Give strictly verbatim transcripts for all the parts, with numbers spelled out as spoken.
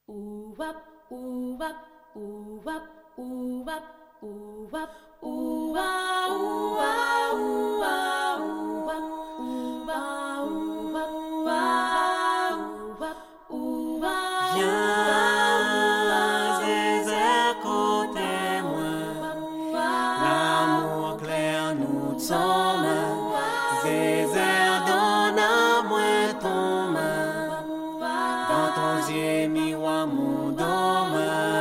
Ooh wop, ooh wop, ooh wop, ooh wop, ooh wop, ooh wah, ooh wah, ooh wah, ooh wop, ooh wah, ooh wop, ooh wah, ooh wop, ooh wah. Viens, Zézé, côté moi, l'amour clair nous sommes. Zézé, donne à moi ton main, dans ton yeux miroir mon dôme.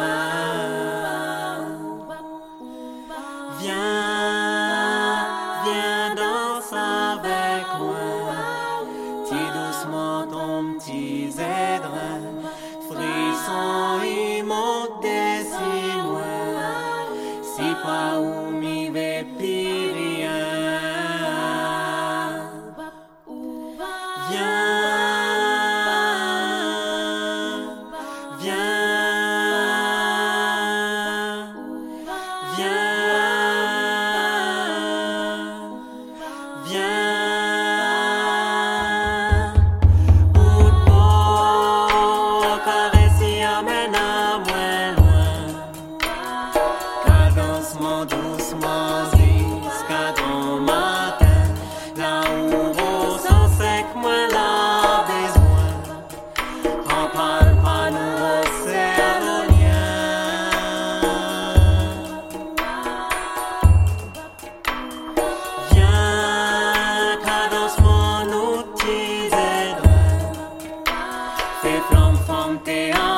Viens, viens danser avec moi, ti doucement ton petit zèdre, frisson il monte des moi, si pas où m'y vais plus rien. Viens, viens, viens, viens. Ou pour caresser amène à moins loin, cadencement doucement jusqu'à ton matin, là où vos sens sec moins la besoin, en parle pas nous resserre le lien. Viens, cadencement nous t'y aidera, fais flamme, femme, t'es